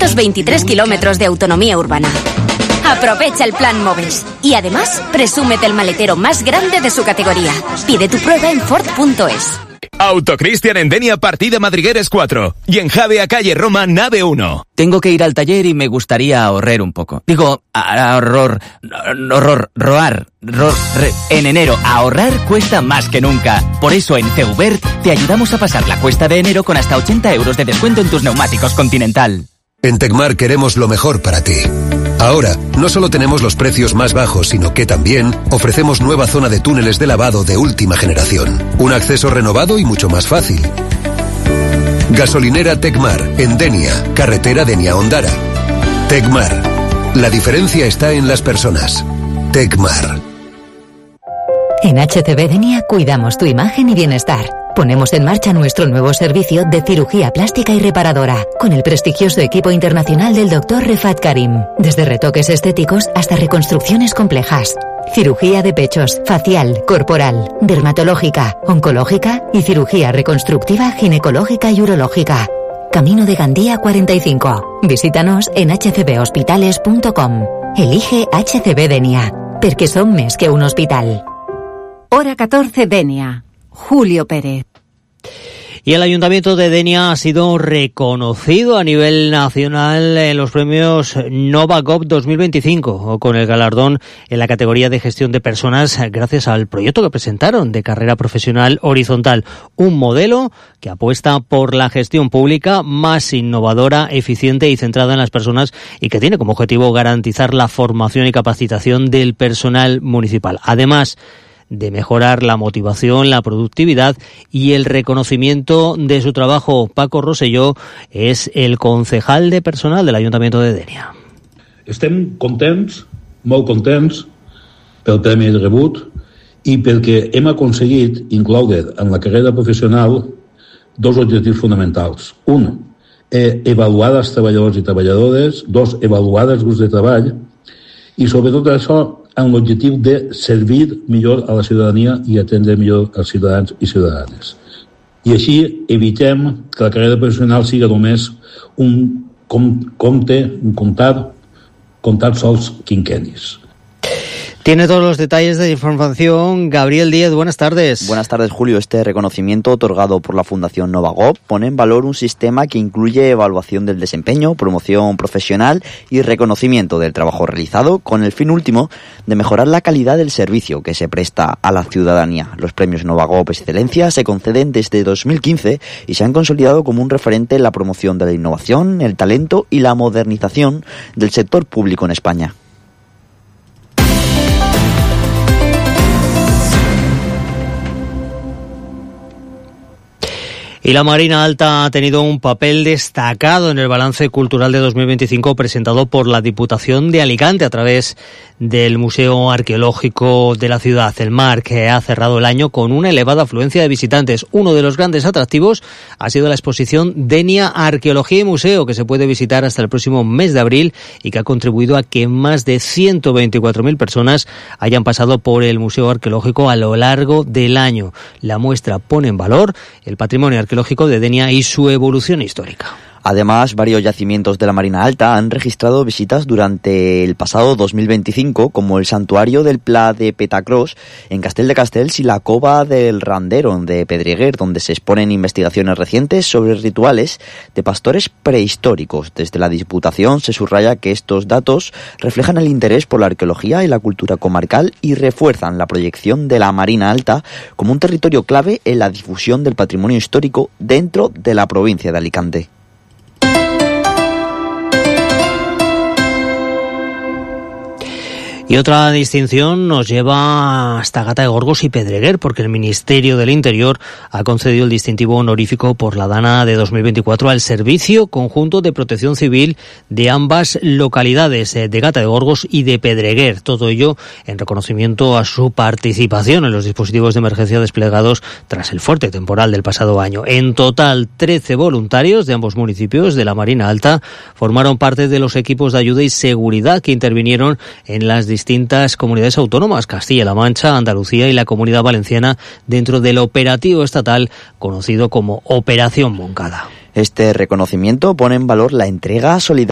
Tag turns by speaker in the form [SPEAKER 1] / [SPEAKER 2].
[SPEAKER 1] 223 kilómetros de autonomía urbana. Aprovecha el plan Moves y además presúmete el maletero más grande de su categoría. Pide tu prueba en Ford.es.
[SPEAKER 2] Autocristian en Denia, partida Madrigueres 4. Y en Javea, calle Roma, nave 1.
[SPEAKER 3] Tengo que ir al taller y me gustaría ahorrar un poco. En enero, ahorrar cuesta más que nunca. Por eso en Ceubert te ayudamos a pasar la cuesta de enero con hasta 80 euros de descuento en tus neumáticos Continental.
[SPEAKER 4] En Tecmar queremos lo mejor para ti. Ahora, no solo tenemos los precios más bajos, sino que también ofrecemos nueva zona de túneles de lavado de última generación. Un acceso renovado y mucho más fácil. Gasolinera Tecmar, en Denia, carretera Denia-Ondara. Tecmar. La diferencia está en las personas. Tecmar.
[SPEAKER 5] En HCB Denia cuidamos tu imagen y bienestar. Ponemos en marcha nuestro nuevo servicio de cirugía plástica y reparadora, con el prestigioso equipo internacional del Dr. Refat Karim. Desde retoques estéticos hasta reconstrucciones complejas. Cirugía de pechos, facial, corporal, dermatológica, oncológica y cirugía reconstructiva ginecológica y urológica. Camino de Gandía 45. Visítanos en hcbhospitales.com. Elige HCB Denia, porque son més que un hospital.
[SPEAKER 6] Hora 14 Denia. Julio Pérez.
[SPEAKER 7] Y el Ayuntamiento de Denia ha sido reconocido a nivel nacional en los premios Novagov 2025, con el galardón en la categoría de gestión de personas gracias al proyecto que presentaron de carrera profesional horizontal, un modelo que apuesta por la gestión pública más innovadora, eficiente y centrada en las personas y que tiene como objetivo garantizar la formación y capacitación del personal municipal. Además de mejorar la motivación, la productividad y el reconocimiento de su trabajo. Paco Rosselló es el concejal de personal del Ayuntamiento de Denia.
[SPEAKER 8] Estem contents, molt contents, pel premi rebut i perquè hem aconseguit incloure en la carrera professional dos objectius fonamentals. Un, avaluar els treballadors i treballadores. Dos, avaluar els grups de treball. I sobretot això amb l'objectiu de servir millor a la ciutadania i atendre millor als ciutadans i ciutadanes. I així evitem que la carrera professional sigui només un comptar sols quinquennis.
[SPEAKER 7] Tiene todos los detalles de información Gabriel Díez. Buenas tardes.
[SPEAKER 9] Buenas tardes, Julio. Este reconocimiento otorgado por la Fundación Novagov pone en valor un sistema que incluye evaluación del desempeño, promoción profesional y reconocimiento del trabajo realizado, con el fin último de mejorar la calidad del servicio que se presta a la ciudadanía. Los premios Novagov Excelencia se conceden desde 2015 y se han consolidado como un referente en la promoción de la innovación, el talento y la modernización del sector público en España.
[SPEAKER 7] Y la Marina Alta ha tenido un papel destacado en el balance cultural de 2025 presentado por la Diputación de Alicante a través del Museo Arqueológico de la ciudad, el MAR, que ha cerrado el año con una elevada afluencia de visitantes. Uno de los grandes atractivos ha sido la exposición Denia Arqueología y Museo, que se puede visitar hasta el próximo mes de abril y que ha contribuido a que más de 124.000 personas hayan pasado por el Museo Arqueológico a lo largo del año. La muestra pone en valor el patrimonio arqueológico de Denia y su evolución histórica.
[SPEAKER 9] Además, varios yacimientos de la Marina Alta han registrado visitas durante el pasado 2025, como el Santuario del Pla de Petacrós en Castell de Castells y la Cova del Randero de Pedreguer, donde se exponen investigaciones recientes sobre rituales de pastores prehistóricos. Desde la Diputación se subraya que estos datos reflejan el interés por la arqueología y la cultura comarcal y refuerzan la proyección de la Marina Alta como un territorio clave en la difusión del patrimonio histórico dentro de la provincia de Alicante.
[SPEAKER 7] Y otra distinción nos lleva hasta Gata de Gorgos y Pedreguer, porque el Ministerio del Interior ha concedido el distintivo honorífico por la Dana de 2024 al Servicio Conjunto de Protección Civil de ambas localidades, de Gata de Gorgos y de Pedreguer. Todo ello en reconocimiento a su participación en los dispositivos de emergencia desplegados tras el fuerte temporal del pasado año. En total, 13 voluntarios de ambos municipios de la Marina Alta formaron parte de los equipos de ayuda y seguridad que intervinieron en las distintas comunidades autónomas, Castilla-La Mancha, Andalucía y la Comunidad Valenciana, dentro del operativo estatal conocido como Operación Moncada.
[SPEAKER 9] Este reconocimiento pone en valor la entrega solidaria